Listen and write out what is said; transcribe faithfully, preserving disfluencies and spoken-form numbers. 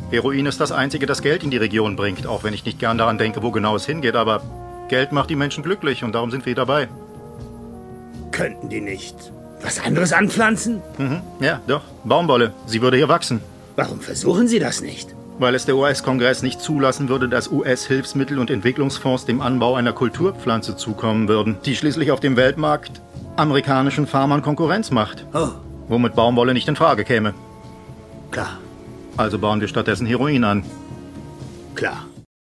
Heroin ist das Einzige, das Geld in die Region bringt, auch wenn ich nicht gern daran denke, wo genau es hingeht, aber Geld macht die Menschen glücklich und darum sind wir dabei. Könnten die nicht was anderes anpflanzen? Mhm. Ja, doch. Baumwolle. Sie würde hier wachsen. Warum versuchen Sie das nicht? Weil es der U S-Kongress nicht zulassen würde, dass U S-Hilfsmittel und Entwicklungsfonds dem Anbau einer Kulturpflanze zukommen würden, die schließlich auf dem Weltmarkt amerikanischen Farmern Konkurrenz macht. Oh. Womit Baumwolle nicht in Frage käme. Klar. Also bauen wir stattdessen Heroin an. Klar.